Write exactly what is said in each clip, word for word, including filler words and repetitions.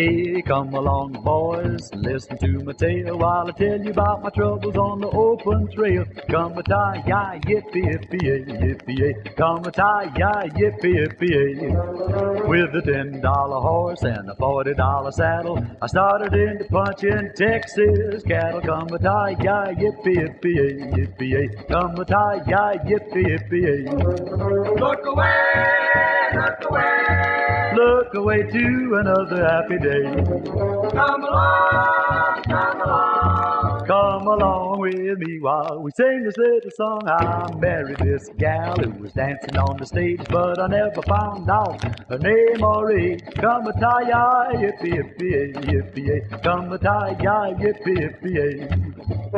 Hey, come along, boys, listen to my tale while I tell you about my troubles on the open trail. Come a tie, yi, yippee, yippee, yippee, come a tie, yi, yippee, yippee. With a ten dollar horse and a forty dollar saddle, I started into punching Texas cattle. Come a tie, yi, yippee, yippee, yippee, come a tie, yi, yippee, yippee. Look away, look away. Look away to another happy day. Come along, come along. Come along with me while we sing this little song. I married this gal who was dancing on the stage, but I never found out her name or age. Come a tie, yippee, yippee, yippee, come a tie, yippee, yippee.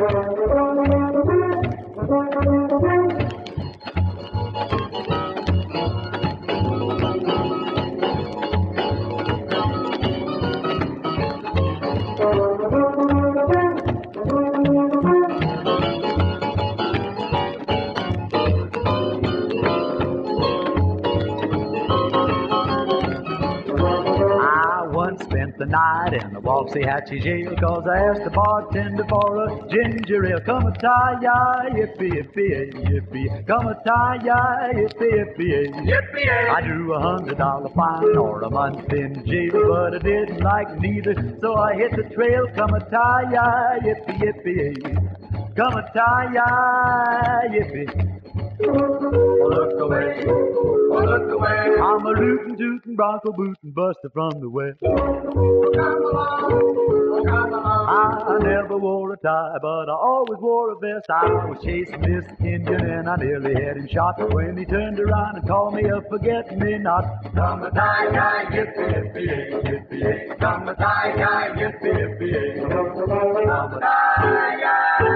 Spent the night in the Waxahachie jail, cause I asked the bartender for a ginger ale. Come a tie, yippee, yippee, yippee, come a tie, yippee, yippee, yippee. I drew a hundred dollar fine or a month in jail, but I didn't like neither, so I hit the trail. Come a tie, yippee, yippee, come a tie, yippee. Oh, look away, oh, look away. I'm a rootin' tootin' bronco bootin' buster from the west. Come along, oh, come along. I never wore a tie, but I always wore a vest. I was chasing this Indian and I nearly had him shot when he turned around and called me a forget-me-not. Come a tie, tie, yippee, yippee, yippee, come a tie, tie, yippee, yippee, come a tie, tie.